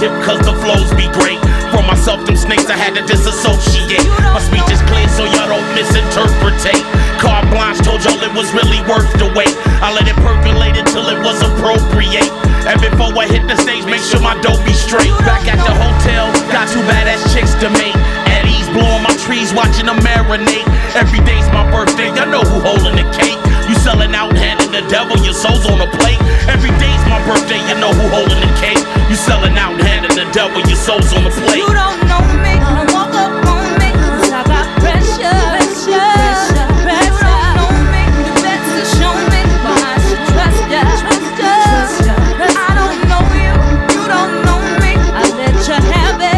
tip cause the flows be great. From myself, them snakes, I had to disassociate. My speech is clear so y'all don't misinterpretate. Carte blanche told y'all it was really worth the wait. I let it percolate until it was appropriate. And before I hit the stage, make sure my dope be straight. Back at the hotel, got two badass chicks to mate. At ease, blowing my trees, watching them marinate. Every day's my birthday, y'all know who holding the cake. You selling out, handing the devil your soul's on a plate. Every day's my birthday, you know who holding the cake. You selling out, handing the devil your soul's on the plate. You don't know me, don't walk up on me, 'cause I got pressure. You don't know me, you better show me why I should trust ya. I don't know you, you don't know me, I let you have it.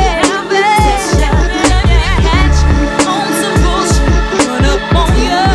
Catch you on some bullshit, run up on ya.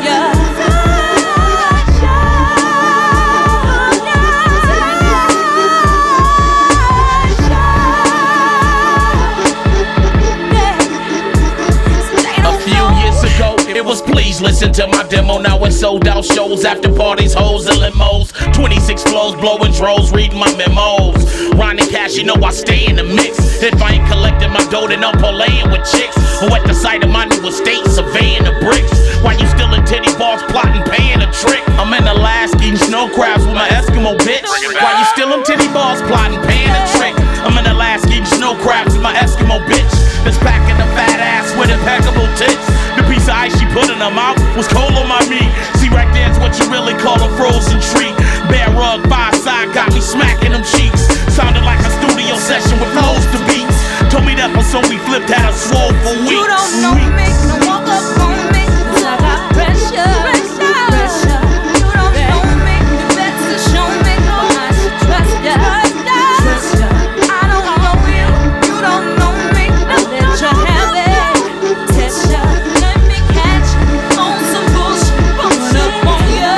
It was please listen to my demo. Now it's sold out shows, after parties, hoes and limos. 26 flows, blowing dros, reading my memos. Ronnie Cash, you know I stay in the mix. If I ain't collecting my dough, then I'm parlaying with chicks. Who at the site of my new estate, surveying the bricks. While you still in titty balls, plotting, paying a trick. I'm in Alaska eating snow crabs with my Eskimo bitch. While you still in titty balls, plotting, paying a trick. I'm in Alaska eating snow crabs with my Eskimo bitch. That's packing a fat ass with impeccable tits. The piece of ice she put in her mouth was cold on my meat. See right there's what you really call a frozen treat. Bare rug, fireside, got me smacking them cheeks. Sounded like a studio session with flows to beats. Told me that episode we flipped had a swole for weeks. You don't know me, don't walk up on me, 'cause I got pressure. You don't know me, you better show me why I should trust ya. I don't know you, you don't know me, I let you have it. Let me catch you on some bullshit, run up on ya.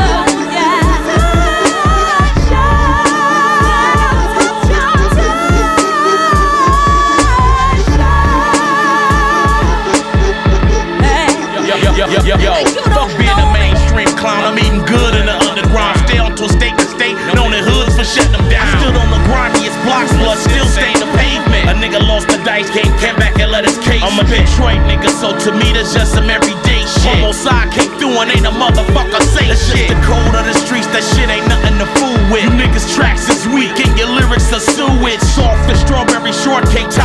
Yo, fuck being a mainstream clown. I'm eating good in the underground. Stay on to state to state, known in hoods for shutting them down. Stood on the grindiest blocks, blood still stain the pavement. A nigga lost the dice game, came back and let his case. I'm a Detroit nigga, so to me that's just some everyday shit. Homicide came through and ain't a motherfucker say shit. It's just the code of the streets, that shit ain't nothing to fool with. You niggas tracks is weak and your lyrics are sewage. Soft as strawberry shortcake.